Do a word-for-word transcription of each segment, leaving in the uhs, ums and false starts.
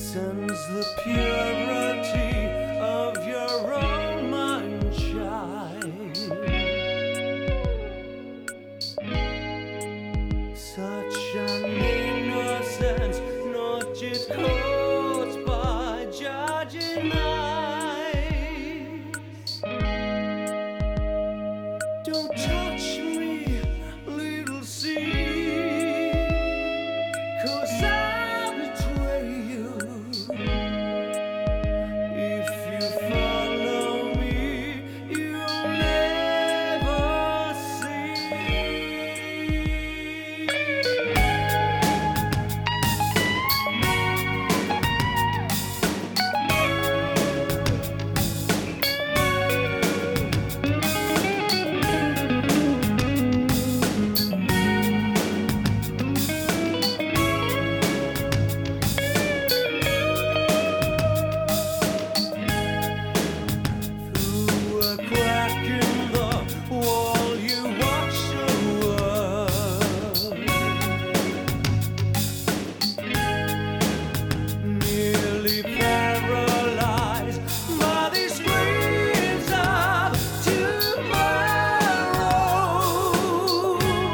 Sense the purity of your own mind shine. Such an innocence, not yet caught by judging eyes. Don't touch me, little sea, 'cause I'll betray you if you follow me. You'll never see. Through a crack in the wall, you watch the world, nearly paralyzed by these dreams of tomorrow.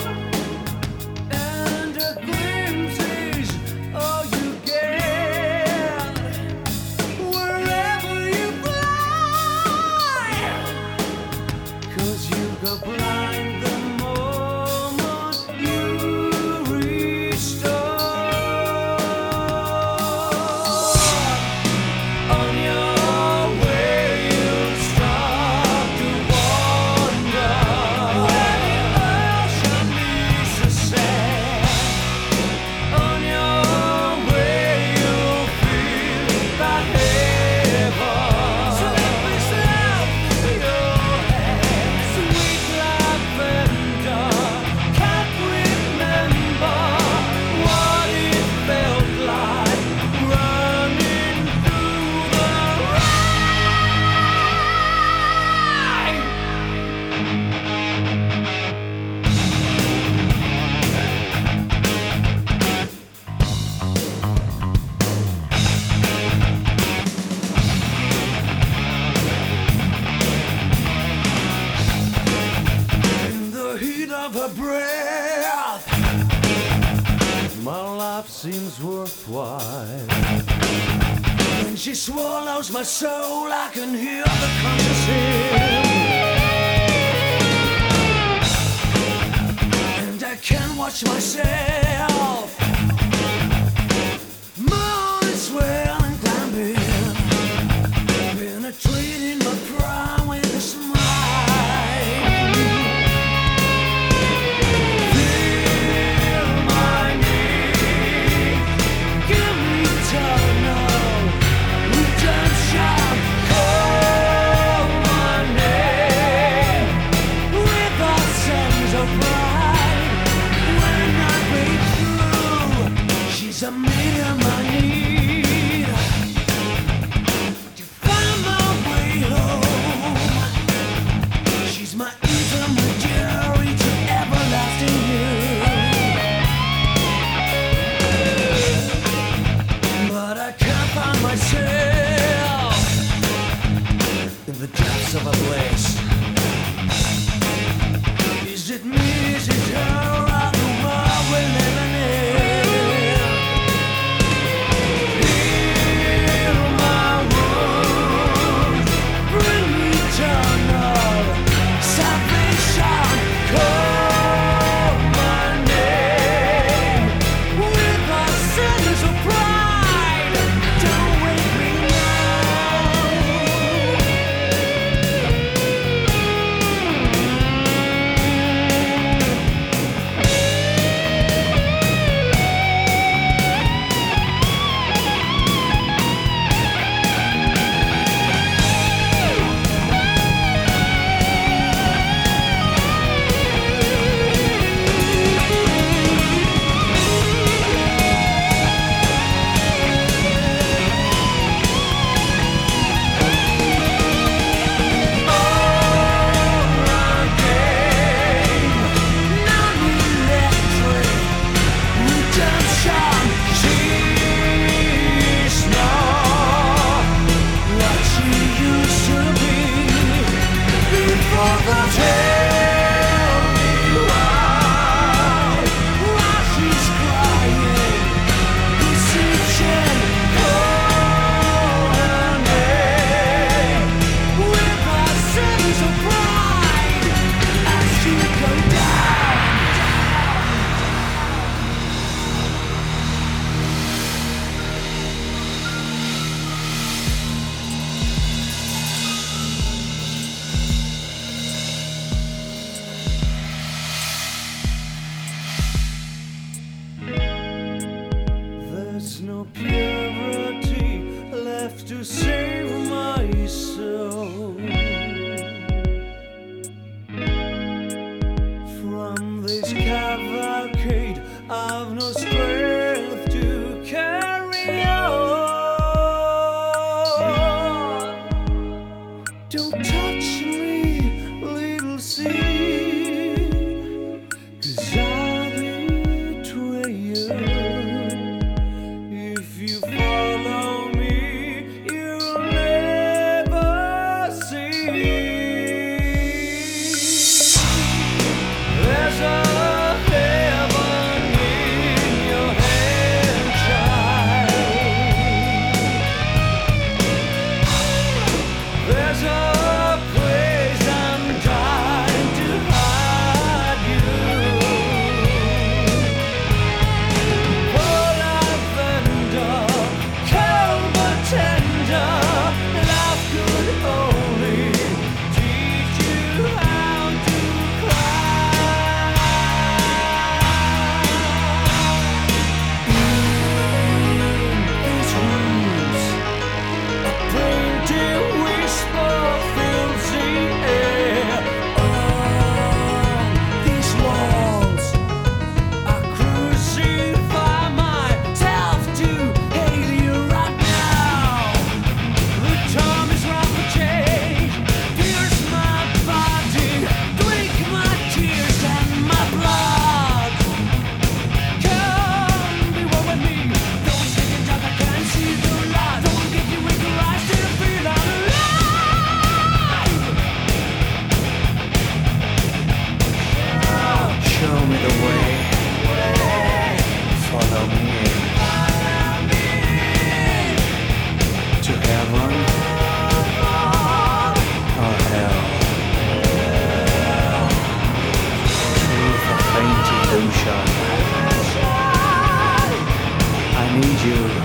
And a glimpse is all you get wherever you fly, 'cause you go blind the moment you reach dawn. On your way you'll start to wonder where the ocean meets the sand. On your way you'll feel the heaven. So let me slap your hand, sweet lavender. Can't remember what it felt like running through the rain. In the heat of her breath, my life seems worthwhile. When she swallows my soul, I can hear the conscious hymn, and I can't watch myself. Moon is swelling, climbing, penetrating my prime with a smile. Feel my need, give me eternal redemption. Call my name with a sense of pride when I reach have no strength to carry on. Don't touch me, little sea, 'cause I'll betray you. If you follow me, you'll never see. There's a heaven in your hand, child. There's a place I'm trying to hide you. Oh, lavender, cold but tender, love could only teach you how to cry. These rooms, a painted whisper fills the air. On these walls, I crucify myself to hate you right now. The time is right for change. Pierce my body, drink my tears and my blood. Come be one with me. Don't stick in dark, I can't see the light. Don't get you with your eyes, still feel I'm alive. Show me the way. Follow me to heaven or hell. Truth a faint illusion. I need you.